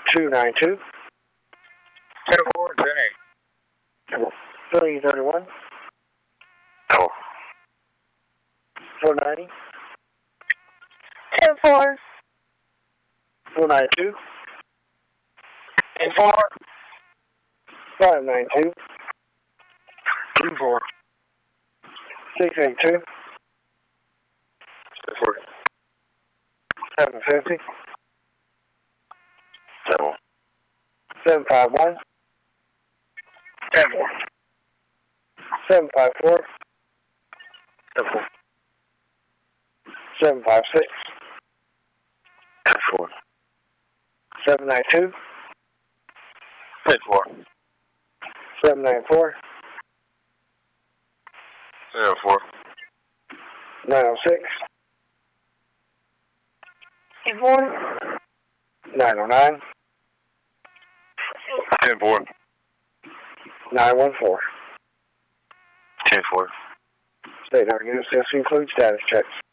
292. 10-4, 10-8. 331. Oh. 490. 10-4. 492. 10-4. 592. 2-4. 682. 4. 750. 7. 751. 10-4. 754. 10-4. 756. 10-4. 792. 10-4. 794. 7-4. 906. 10-4. 909. 10-4. 914. 10-4. State Arkansas includes status checks.